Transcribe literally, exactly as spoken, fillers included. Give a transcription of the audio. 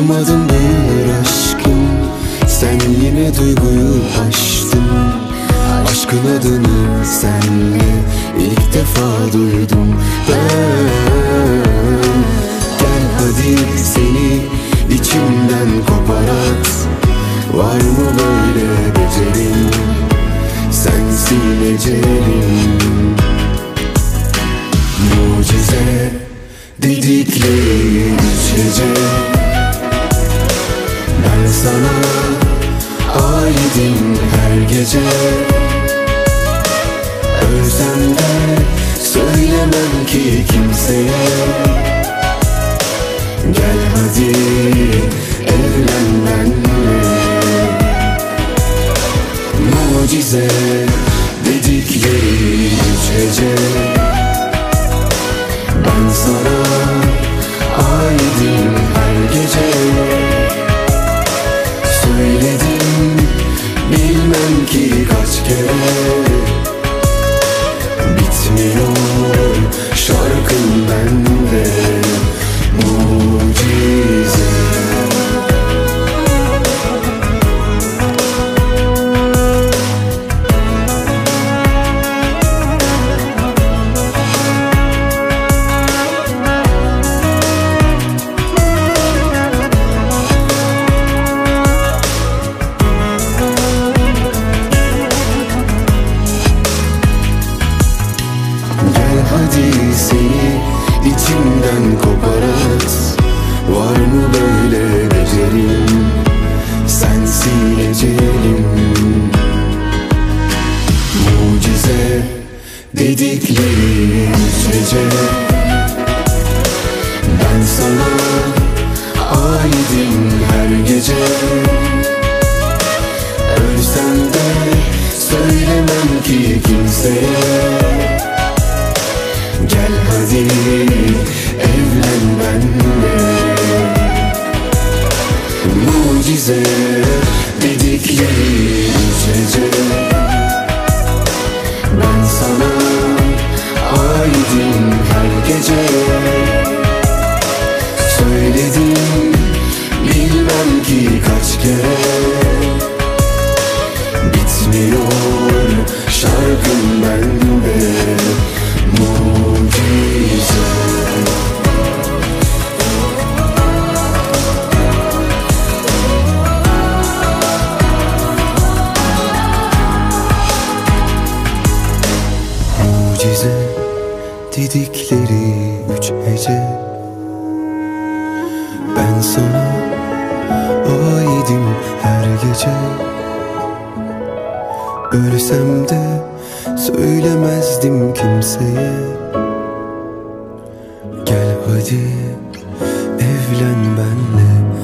Ummadım bir aşkım, sen yine duyguyu aştın. Aşkın adını senle ilk defa duydum ben. Gel hadi seni içimden kopar at. Var mı böyle becerin, sensin ecelim. Mucize dedikleri üç gece, ben sana aidim her gece. Ölsem de söylemem ki kimseye. Gel hadi evlen benimle. Mucize dedikleri üç gece, ben sana aidim her gece. Söyledim bilmem ki kaç kere. Bitmiyor şarkım bende. Mucize. Hadi seni içimden kopar at. Var mı böyle becerim, sensin ecelim. Mucize dedikleri üç gece, ben sana aidim her gece. Ölsem de söylemem ki kimseye. Gel hadi evlen benimle. Mucize dedikleri üç gece, ben sana aidim her gece. Söyledim bilmem ki kaç kere. Bitmiyor şarkım bende. Mucize. Mucize dedikleri üç gece, ben sana aidim her gece. Ölsem de söylemezdim kimseye. Gel hadi evlen benimle.